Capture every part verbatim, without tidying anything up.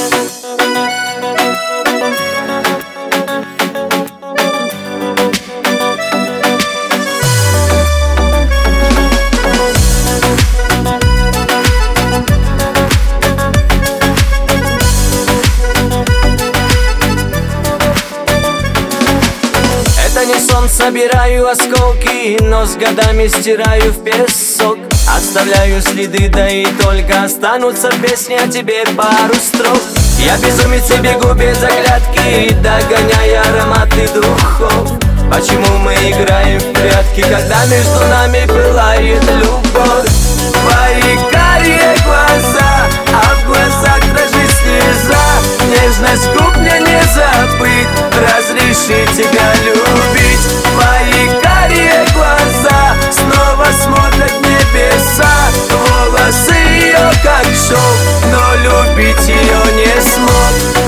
Это не сон, собираю осколки, но с годами стираю в песок. Оставляю следы, да и только останутся в песне о тебе пару строк. Я безумец и бегу без оглядки, догоняя ароматы духов. Почему мы играем в прятки, когда между нами пылает любовь? Твои карие глаза, а в глазах дрожит слеза. Нежность губ мне не забыть, разреши тебя любить. Твои карие глаза снова смотрят в небеса. Волосы ее как шелк, но любить ее не смог.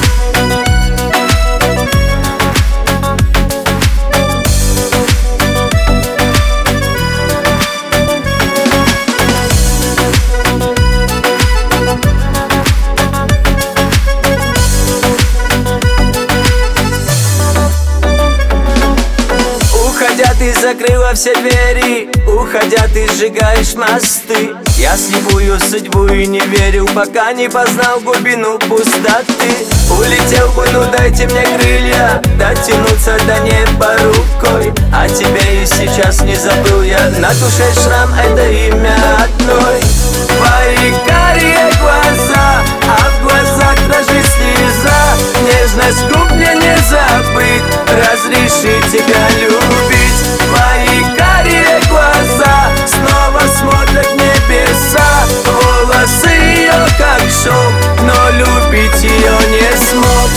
Уходя, ты закрыла все двери, уходя, ты сжигаешь мосты. Я слепую судьбу и не верил, пока не познал глубину пустоты. Улетел бы, ну дайте мне крылья, дотянуться до неба рукой. А тебя и сейчас не забыл я, на душе шрам, это имя одной. Твои карие глаза, а в глазах дрожит слеза. Нежность губ мне не забыть, разреши тебя любить. Твои карие глаза снова смотрят в небеса. Волосы ее как шелк, но любить ее не смог.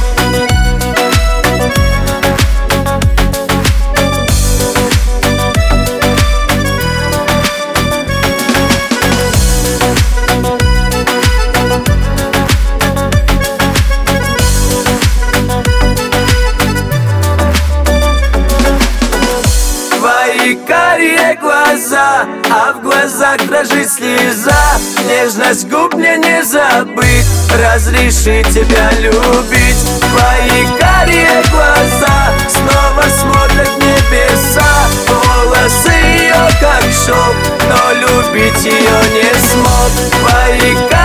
Твои карие глаза, а в глазах дрожит слеза. Нежность губ мне не забыть, разреши тебя любить. Твои карие глаза снова смотрят в небеса. Волосы ее как шелк, но любить ее не смог. Твои